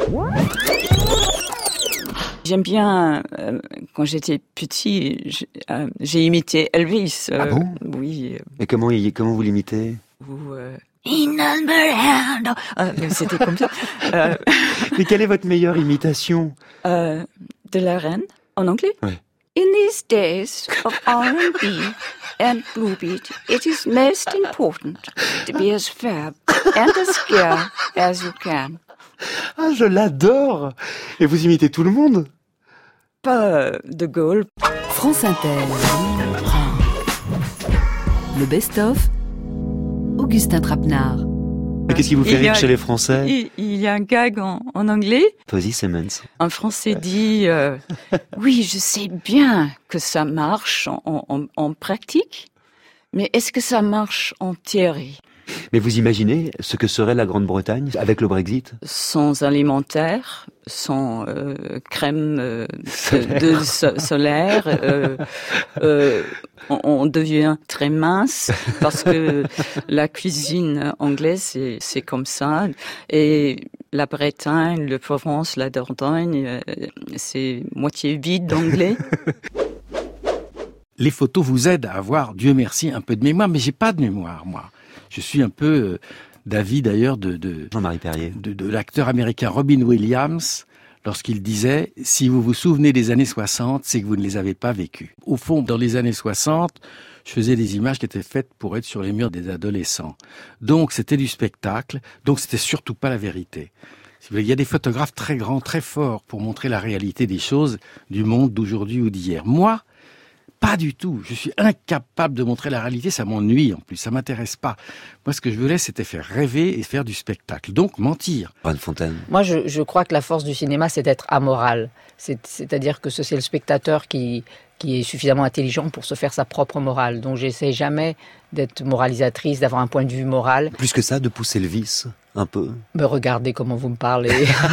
J'aime bien, quand j'étais petit, j'ai imité Elvis. Ah bon? Oui. Et comment vous l'imitez? C'était comme ça. Mais quelle est votre meilleure imitation? De la reine, en anglais? Oui. In these days of R&B and blue beat, it is most important to be as fair and as scarce as you can. Ah, je l'adore! Et vous imitez tout le monde? Pas De Gaulle. France Inter. Le best-of, Augustin Trapenard. Mais qu'est-ce qui vous fait rire chez les Français? Il y a un gag en anglais. Posy Simmons. Un Français dit oui, je sais bien que ça marche en pratique, mais est-ce que ça marche en théorie? Mais vous imaginez ce que serait la Grande-Bretagne avec le Brexit? Sans alimentaire, sans crème solaire, on devient très mince parce que la cuisine anglaise, c'est comme ça. Et la Bretagne, le Provence, la Dordogne, c'est moitié vide d'anglais. Les photos vous aident à avoir, Dieu merci, un peu de mémoire, mais j'ai pas de mémoire, moi. Je suis un peu d'avis d'ailleurs de Jean-Marie Perrier, de l'acteur américain Robin Williams, lorsqu'il disait « Si vous vous souvenez des années 60, c'est que vous ne les avez pas vécues ». Au fond, dans les années 60, je faisais des images qui étaient faites pour être sur les murs des adolescents. Donc c'était du spectacle, donc c'était surtout pas la vérité. Il y a des photographes très grands, très forts pour montrer la réalité des choses du monde d'aujourd'hui ou d'hier. Moi, pas du tout. Je suis incapable de montrer la réalité. Ça m'ennuie en plus. Ça m'intéresse pas. Moi, ce que je voulais, c'était faire rêver et faire du spectacle. Donc, mentir. Anne Fontaine. Moi, je crois que la force du cinéma, c'est d'être amoral. C'est-à-dire que c'est le spectateur qui est suffisamment intelligent pour se faire sa propre morale. Donc, j'essaie jamais d'être moralisatrice, d'avoir un point de vue moral. Plus que ça, de pousser le vice, un peu. Mais regardez comment vous me parlez.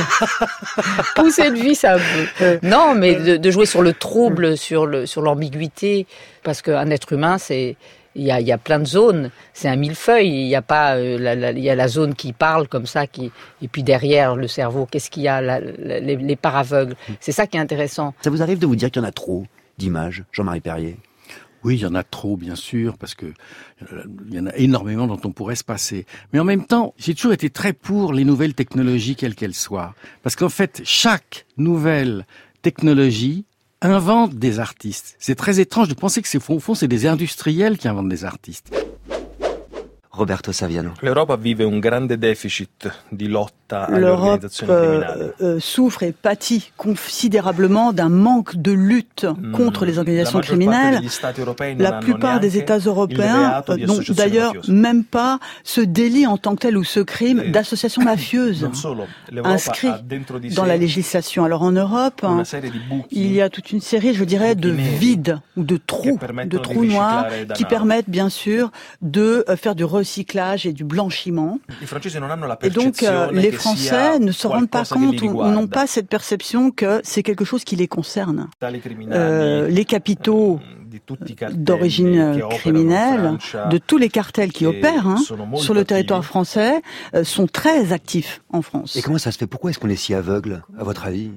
Pousser le vice un peu. Non, mais de jouer sur le trouble, sur l'ambiguïté. Parce qu'un être humain, il y a plein de zones. C'est un millefeuille. Il y a pas, il y a la zone qui parle comme ça, et puis derrière le cerveau, qu'est-ce qu'il y a, les parts aveugles. C'est ça qui est intéressant. Ça vous arrive de vous dire qu'il y en a trop d'images, Jean-Marie Perrier? Oui, il y en a trop, bien sûr, parce que il y en a énormément dont on pourrait se passer. Mais en même temps, j'ai toujours été très pour les nouvelles technologies, quelles qu'elles soient. Parce qu'en fait, chaque nouvelle technologie invente des artistes. C'est très étrange de penser que au fond, c'est des industriels qui inventent des artistes. Roberto Saviano. L'Europe vive un grande déficit di lotta alle organizzazioni criminali. L'Europe souffre et pâtit considérablement d'un manque de lutte contre les organisations criminelles. La plupart des États européens n'ont d'ailleurs même pas ce délit en tant que tel ou ce crime d'association mafieuse inscrit dans la législation. Alors en Europe, il y a toute une série, je dirais, de vides ou de trous noirs qui permettent bien sûr de faire du recyclage et du blanchiment. Et donc, les Français ne se rendent pas compte ou n'ont pas cette perception que c'est quelque chose qui les concerne. Les capitaux d'origine criminelle, de tous les cartels qui opèrent sur le territoire français, sont très actifs en France. Et comment ça se fait? Pourquoi est-ce qu'on est si aveugle, à votre avis?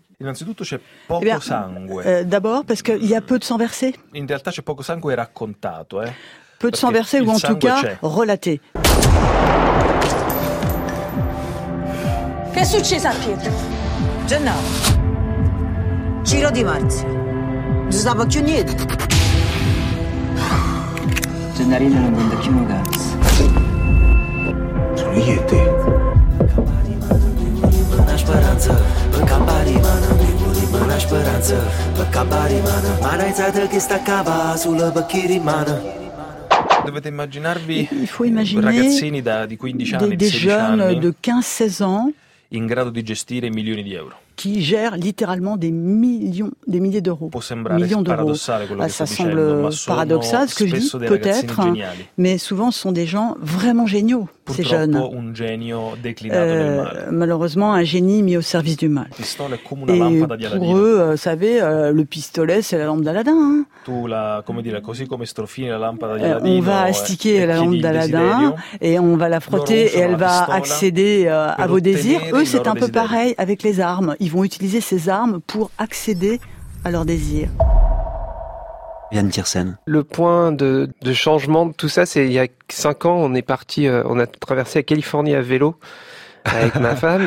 D'abord, parce qu'il y a peu de sang versé. In realtà c'è poco sangue raccontato, Peu de sang versé, ou en tout cas relaté. Che è successo a Pietro? Gennaro. Ciro Di Marzio. Non si sa più niente. Gennarino non vende più un gas. Sono io e te. Una speranță, în campanii, una speranță, pe campanii, mana izată che sta cava sulla baccheri, mana. Il faut imaginer di 15 anni, des jeunes de 15-16 ans in grado di gestire milioni di euro. qui gèrent littéralement des milliers d'euros. Millions d'euros. Ça semble paradoxal ce que je dis, peut-être, mais souvent ce sont des gens vraiment géniaux, ces jeunes. Malheureusement, un génie mis au service du mal. Et pour eux, vous savez, le pistolet, c'est la lampe d'Aladin. On va astiquer la lampe d'Aladin et on va la frotter et elle va accéder à vos désirs. Eux, c'est un peu pareil avec les armes. Ils vont utiliser ces armes pour accéder à leurs désirs. Yann Tiersen. Le point de changement de tout ça, c'est il y a 5 ans, on est parti, on a traversé la Californie à vélo avec ma femme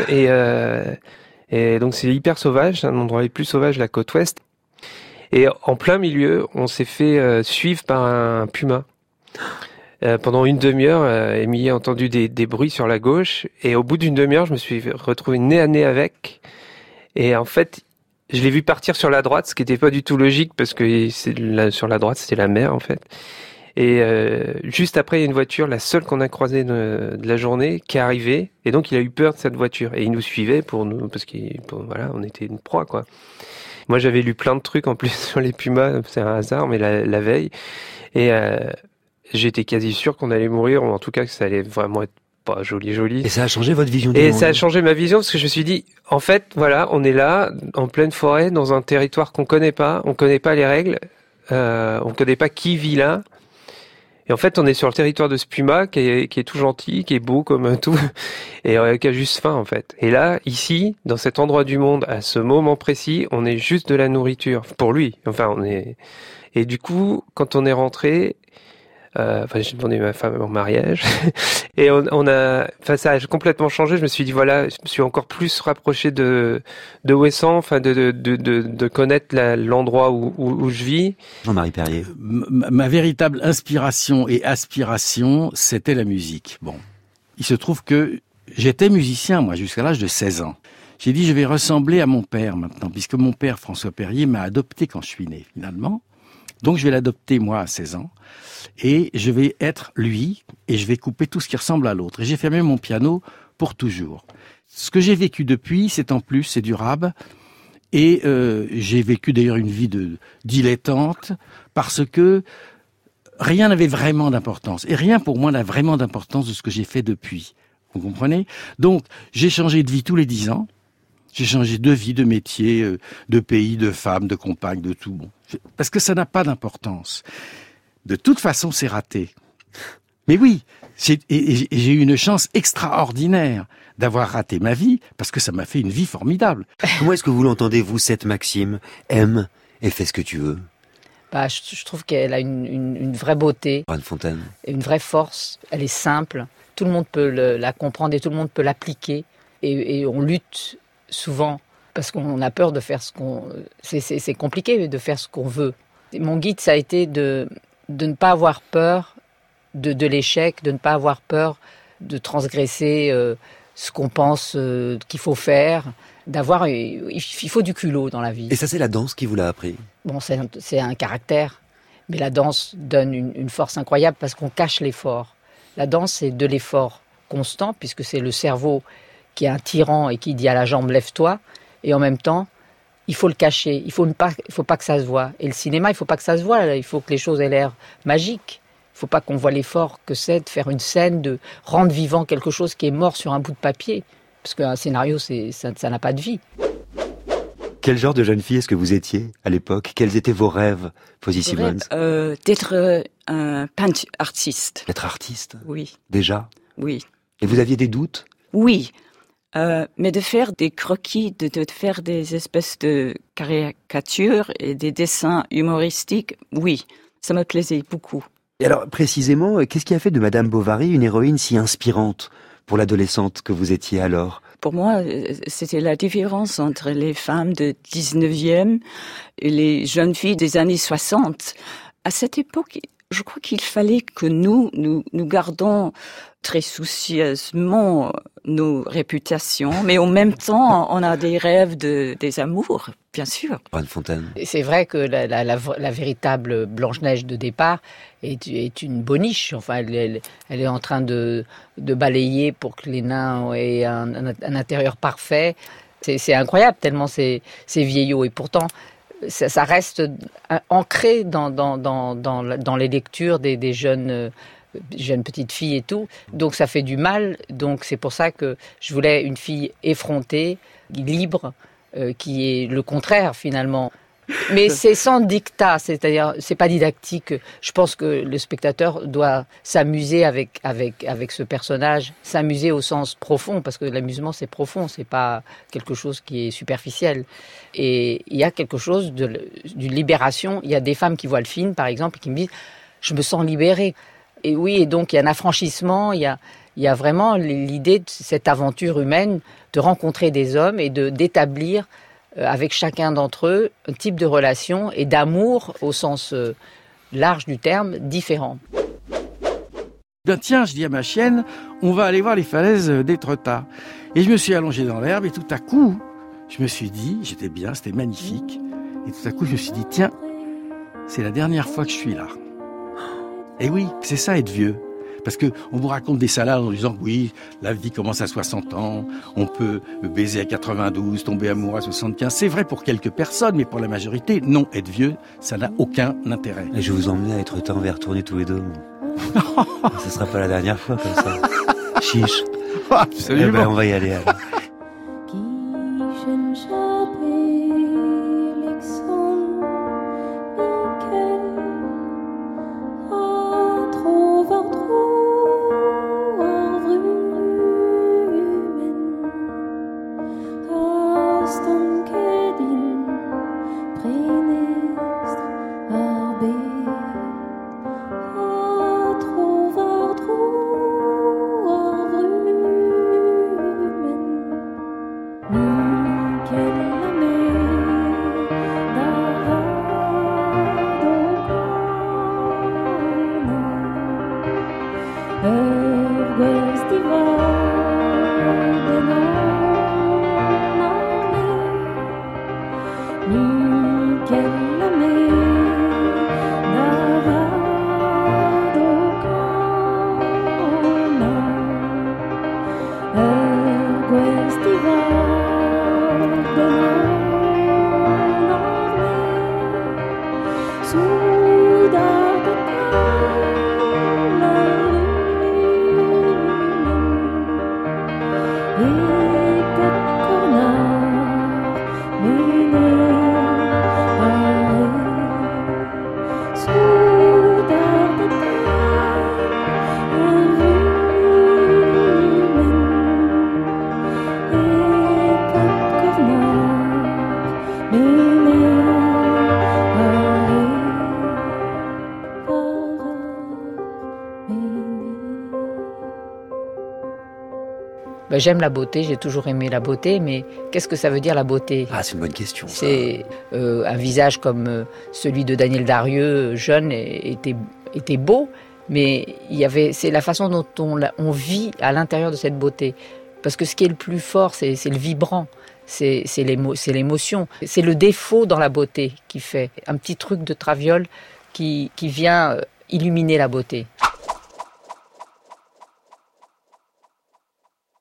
et donc c'est hyper sauvage, c'est un endroit les plus sauvages de la côte ouest. Et en plein milieu, on s'est fait suivre par un puma. Pendant une demi-heure, Émilie a entendu des bruits sur la gauche et au bout d'une demi-heure, je me suis retrouvé nez à nez avec. Et en fait, je l'ai vu partir sur la droite, ce qui n'était pas du tout logique parce que sur la droite, c'était la mer en fait. Et juste après, il y a une voiture, la seule qu'on a croisée de la journée, qui est arrivée. Et donc, il a eu peur de cette voiture. Et il nous suivait parce voilà, on était une proie, quoi. Moi, j'avais lu plein de trucs en plus sur les pumas, c'est un hasard, mais la veille. Et j'étais quasi sûr qu'on allait mourir, ou en tout cas que ça allait vraiment être pas joli. Et ça a changé votre vision du monde? Et ça a changé ma vision parce que je me suis dit, en fait, voilà, on est là, en pleine forêt, dans un territoire qu'on connaît pas, on connaît pas les règles, on connaît pas qui vit là. Et en fait, on est sur le territoire de ce puma qui est tout gentil, qui est beau comme tout, et qui a juste faim en fait. Et là, ici, dans cet endroit du monde, à ce moment précis, on est juste de la nourriture pour lui. Enfin, et du coup, quand on est rentré, j'ai demandé à ma femme en mariage et ça a complètement changé. Je me suis dit voilà, je me suis encore plus rapproché de Ouessant, de connaître l'endroit où je vis. Jean-Marie Perrier. Ma véritable inspiration et aspiration, c'était la musique. Bon, il se trouve que j'étais musicien moi jusqu'à l'âge de 16 ans. J'ai dit je vais ressembler à mon père maintenant, puisque mon père François Perrier m'a adopté quand je suis né finalement. Donc je vais l'adopter moi à 16 ans. Et je vais être lui, et je vais couper tout ce qui ressemble à l'autre. Et j'ai fermé mon piano pour toujours. Ce que j'ai vécu depuis, c'est durable. Et j'ai vécu d'ailleurs une vie de dilettante, parce que rien n'avait vraiment d'importance. Et rien pour moi n'a vraiment d'importance de ce que j'ai fait depuis. Vous comprenez? Donc, j'ai changé de vie tous les 10 ans. J'ai changé de vie, de métier, de pays, de femme, de compagne, de tout. Bon. Parce que ça n'a pas d'importance. De toute façon, c'est raté. Mais oui, j'ai eu une chance extraordinaire d'avoir raté ma vie, parce que ça m'a fait une vie formidable. Comment est-ce que vous l'entendez, vous, cette maxime? Aime et fais ce que tu veux. Je trouve qu'elle a une vraie beauté. Anne Fontaine. Une vraie force. Elle est simple. Tout le monde peut la comprendre et tout le monde peut l'appliquer. Et on lutte souvent parce qu'on a peur de faire ce qu'on... C'est compliqué de faire ce qu'on veut. Mon guide, ça a été de ne pas avoir peur de l'échec, de ne pas avoir peur de transgresser ce qu'on pense qu'il faut faire, il faut du culot dans la vie. Et ça, c'est la danse qui vous l'a appris? Bon, c'est un caractère, mais la danse donne une force incroyable parce qu'on cache l'effort. La danse, c'est de l'effort constant, puisque c'est le cerveau qui est un tyran et qui dit à la jambe « lève-toi », et en même temps, il faut le cacher, il faut pas que ça se voit. Et le cinéma, il faut pas que ça se voit, il faut que les choses aient l'air magiques. Il faut pas qu'on voit l'effort que c'est de faire une scène, de rendre vivant quelque chose qui est mort sur un bout de papier. Parce qu'un scénario, ça n'a pas de vie. Quel genre de jeune fille est-ce que vous étiez à l'époque? Quels étaient vos rêves, Posy Simmonds? D'être un peintre artiste. D'être artiste? Oui. Déjà? Oui. Et vous aviez des doutes? Oui. Mais de faire des croquis, de faire des espèces de caricatures et des dessins humoristiques, oui, ça me plaisait beaucoup. Et alors, précisément, qu'est-ce qui a fait de Madame Bovary une héroïne si inspirante pour l'adolescente que vous étiez alors? Pour moi, c'était la différence entre les femmes du 19e et les jeunes filles des années 60. À cette époque, je crois qu'il fallait que nous gardons très soucieusement nos réputations, mais en même temps, on a des rêves des amours, bien sûr. Anne Fontaine. Et c'est vrai que la véritable Blanche-Neige de départ est une boniche. Enfin, elle est en train de balayer pour que les nains aient un intérieur parfait. C'est incroyable tellement c'est vieillot. Et pourtant, ça reste ancré dans les lectures des jeunes petites filles et tout. Donc ça fait du mal. Donc c'est pour ça que je voulais une fille effrontée, libre, qui est le contraire finalement. Mais c'est sans dictat, c'est-à-dire c'est pas didactique. Je pense que le spectateur doit s'amuser avec ce personnage, s'amuser au sens profond, parce que l'amusement c'est profond, c'est pas quelque chose qui est superficiel. Et il y a quelque chose d'une libération. Il y a des femmes qui voient le film, par exemple, et qui me disent je me sens libérée. Et oui, et donc il y a un affranchissement, il y a vraiment l'idée de cette aventure humaine, de rencontrer des hommes et d'établir avec chacun d'entre eux un type de relation et d'amour au sens large du terme, différent. Ben tiens, je dis à ma chienne, on va aller voir les falaises d'Étretat. Et je me suis allongé dans l'herbe et tout à coup, je me suis dit, j'étais bien, c'était magnifique. Et tout à coup, je me suis dit, tiens, c'est la dernière fois que je suis là. Et oui, c'est ça être vieux. Parce que on vous raconte des salades en disant oui, la vie commence à 60 ans, on peut baiser à 92, tomber amoureux à 75. C'est vrai pour quelques personnes, mais pour la majorité, non, être vieux, ça n'a aucun intérêt. Et je vais vous emmener à Étretat, on va y retourner tous les deux. Ce sera pas la dernière fois comme ça. Chiche. Absolument. Eh ben, on va y aller alors. J'aime la beauté, j'ai toujours aimé la beauté, mais qu'est-ce que ça veut dire la beauté ? Ah, c'est une bonne question. Ça. C'est un visage comme celui de Daniel Darieux, jeune, était beau, mais c'est la façon dont on vit à l'intérieur de cette beauté. Parce que ce qui est le plus fort, c'est le vibrant, c'est l'émotion, c'est le défaut dans la beauté qui fait un petit truc de traviole qui vient illuminer la beauté.